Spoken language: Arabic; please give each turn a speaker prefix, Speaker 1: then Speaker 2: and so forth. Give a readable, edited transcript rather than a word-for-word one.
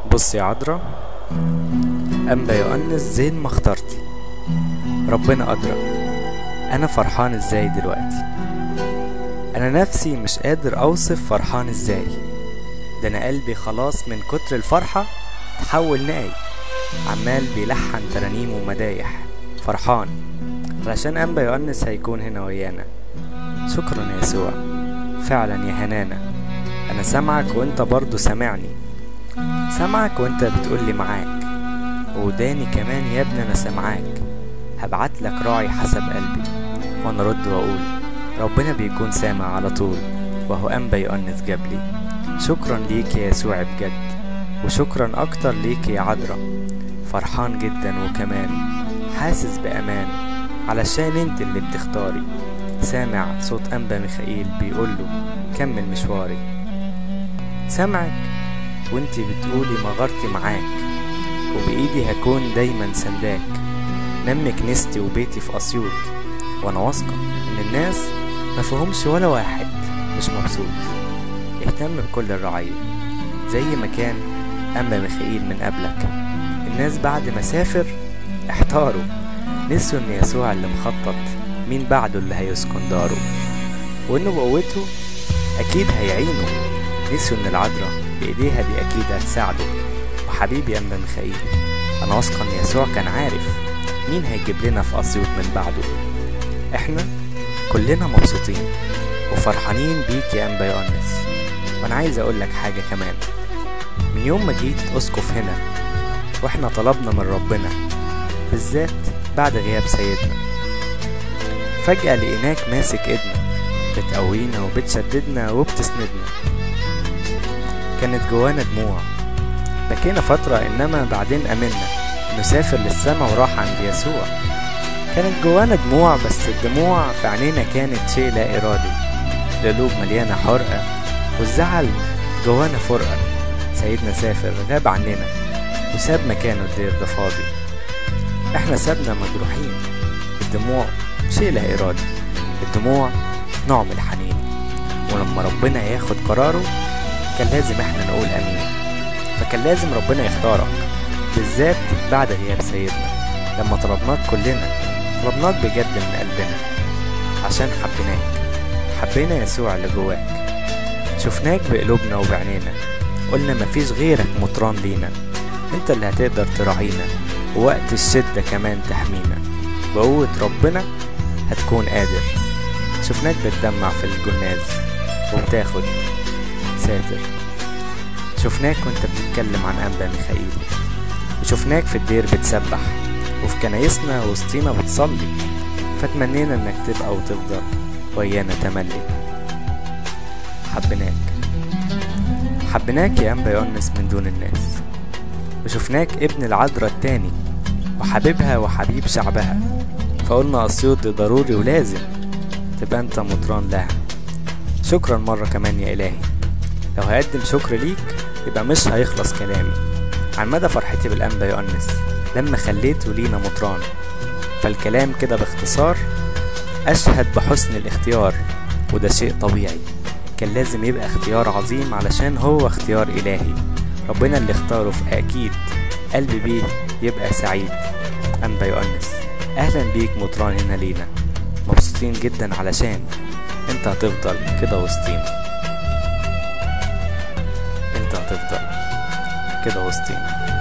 Speaker 1: بص يا عذرا، أنبا يؤنس زين ما اخترتي. ربنا أدرى أنا فرحان ازاي دلوقتي. أنا نفسي مش قادر أوصف فرحان ازاي. ده أنا قلبي خلاص من كتر الفرحة تحول ناي، عمال بيلحن ترانيم ومدايح فرحان علشان أنبا يؤنس هيكون هنا ويانا. شكرا يا يسوع، فعلا يا هنانا. أنا سامعك وانت برضو سامعني، سامعك وانت بتقولي معاك، وداني كمان يا ابني انا سامعاك. هبعتلك راعي حسب قلبي، وانا رد واقول ربنا بيكون سامع على طول، وهو أنبا يؤنس جابلي. شكرا ليك يا يسوع بجد، وشكرا اكتر ليك يا عذرا. فرحان جدا وكمان حاسس بأمان علشان انت اللي بتختاري. سامع صوت أنبا ميخائيل بيقوله كمل مشواري. سامعك وانتي بتقولي مغارتي معاك، وبإيدي هكون دايما سنداك. نمي كنيستي وبيتي في أسيوط، وانا واثقة ان الناس مفهومش ولا واحد مش مبسوط. اهتم بكل الرعية زي ما كان أنبا ميخائيل من قبلك. الناس بعد ما سافر احتاروا، نسوا ان يسوع اللي مخطط مين بعده اللي هيسكن داره، وانه بقوته اكيد هيعينه. نسوا ان العذراء بايديها دي اكيد هتساعده. وحبيبي أنبا ميخائيل، انا واثقه ان يسوع كان عارف مين هيجيب لنا في اسيوط من بعده. احنا كلنا مبسوطين وفرحانين بيك يا أنبا يؤنس. وانا عايز اقول لك حاجه كمان. من يوم ما جيت اسقف هنا واحنا طلبنا من ربنا، بالذات بعد غياب سيدنا، فجأة لقيناك ماسك ايدنا، بتقوينا وبتشددنا وبتسندنا. كانت جوانا دموع، بكينا فترة، انما بعدين امنا انه سافر للسما وراح عند يسوع. كانت جوانا دموع، بس الدموع في عينينا كانت شيء لا ارادي. القلوب مليانة حرقة والزعل جوانا فرقة. سيدنا سافر غاب عننا وساب مكانه الدير ده فاضي. احنا سابنا مجروحين. الدموع شيء لا ارادي، الدموع نوع من الحنين. ولما ربنا ياخد قراره كان لازم احنا نقول امين. فكان لازم ربنا يختارك، بالذات بعد غياب سيدنا. لما طلبناك كلنا، طلبناك بجد من قلبنا، عشان حبينا يسوع اللي جواك. شفناك بقلوبنا وبعنينا، قلنا مفيش غيرك مطران لينا. انت اللي هتقدر تراعينا، ووقت الشدة كمان تحمينا. بقوة ربنا هتكون قادر. شفناك بتدمع في الجناز وبتاخد ساتر. شفناك وانت بتتكلم عن أنبا ميخائيل، وشفناك في الدير بتسبح، وفي كنايسنا وسطينا بتصلي. فتمنينا انك تبقى وتفضل ويانا تملي. حبناك يا أنبا يؤنس من دون الناس، وشفناك ابن العذراء التاني وحبيبها وحبيب شعبها. فقلنا أسيوط دي ضروري ولازم تبقى انت مطران لها. شكرا مرة كمان يا إلهي. لو هقدم شكر ليك يبقى مش هيخلص كلامي عن مدى فرحتي بالأنبا يؤنس لما خليته لينا مطران. فالكلام كده باختصار أشهد بحسن الاختيار، وده شيء طبيعي. كان لازم يبقى اختيار عظيم علشان هو اختيار إلهي. ربنا اللي اختاره، فأكيد قلبي بيه يبقى سعيد. أنبا يؤنس، أهلا بيك مطران هنا لينا. مبسوطين جدا علشان انت هتفضل كده وسطينا. انت هتفضل كده وسطينا.